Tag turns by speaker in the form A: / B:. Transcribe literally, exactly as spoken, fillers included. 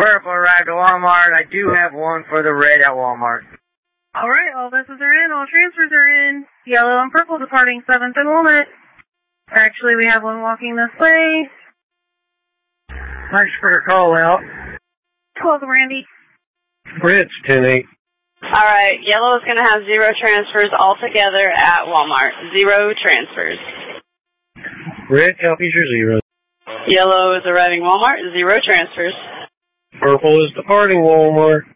A: Purple arrived at Walmart. I do have one for the red at Walmart.
B: Alright, all buses are in, all transfers are in. Yellow and purple departing seventh and Walnut. Actually, we have one walking this way.
A: Thanks for your call out.
B: twelve, Randy.
C: Red's ten eight.
D: Alright, yellow is going to have zero transfers altogether at Walmart. Zero transfers.
C: Red copies your zero.
D: Yellow is arriving Walmart. Zero transfers.
C: Purple is departing Walmart.